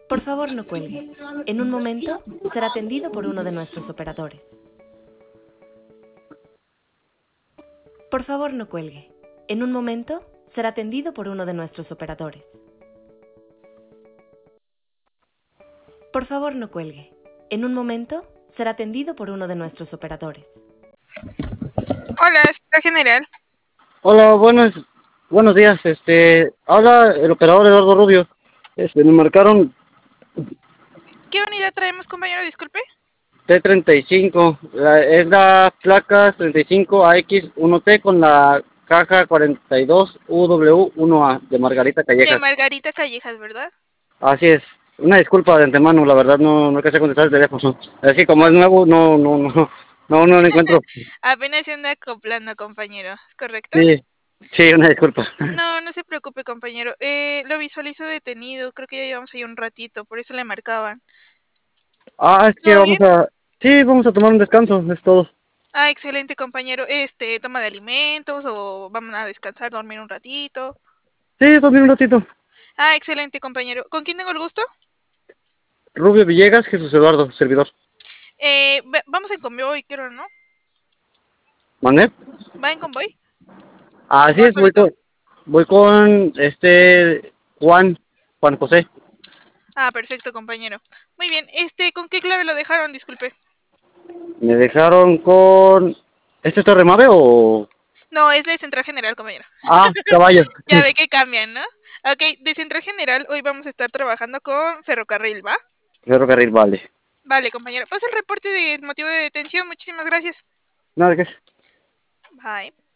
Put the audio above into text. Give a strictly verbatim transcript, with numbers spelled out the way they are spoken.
Por favor, no cuelgue. En un momento será atendido por uno de nuestros operadores. Por favor, no cuelgue. En un momento será atendido por uno de nuestros operadores. Por favor, no cuelgue. En un momento será atendido por uno de nuestros operadores. Hola, señora general. Hola, buenos, buenos días. Este, habla el operador Eduardo Rubio. Este, me marcaron ¿Qué unidad traemos, compañero? Disculpe. T treinta y cinco. La, es la placa treinta y cinco A X uno T con la caja cuarenta y dos U W uno A de Margarita De Callejas. Margarita Callejas, ¿verdad? Así es. Una disculpa de antemano, la verdad no no quise contestar el teléfono. Es que como No, es nuevo, no no no no no lo encuentro. apenas se anda acoplando, compañero. ¿Es correcto? Sí, sí, una disculpa. No, no se preocupe, compañero. Eh, lo visualizo detenido. Creo que ya llevamos ahí un ratito, por eso le marcaban. Ah, es que ¿Todo vamos bien? a, sí, vamos a tomar un descanso, es todo. Ah, excelente, compañero. Este, toma de alimentos o vamos a descansar, dormir un ratito. Sí, dormir un ratito. Ah, excelente, compañero. ¿Con quién tengo el gusto? Rubio Villegas, Jesús Eduardo, servidor. Eh, ve- vamos en convoy, creo, ¿no? ¿Mandé? ¿Va en convoy? ¿O Así va es, voy solito? con, voy con este Juan, Juan José. Ah, perfecto, compañero. Muy bien. Este, ¿con qué clave lo dejaron? Disculpe. Me dejaron con... ¿Este es Torremave o...? No, es de Central General, compañero. Ah, caballo. Ya ve que cambian, ¿no? Ok, de Central General hoy vamos a estar trabajando con Ferrocarril, ¿va? Ferrocarril, vale. Vale, compañero. Pasa el reporte de motivo de detención. Muchísimas gracias. Nada, ¿qué es? Bye.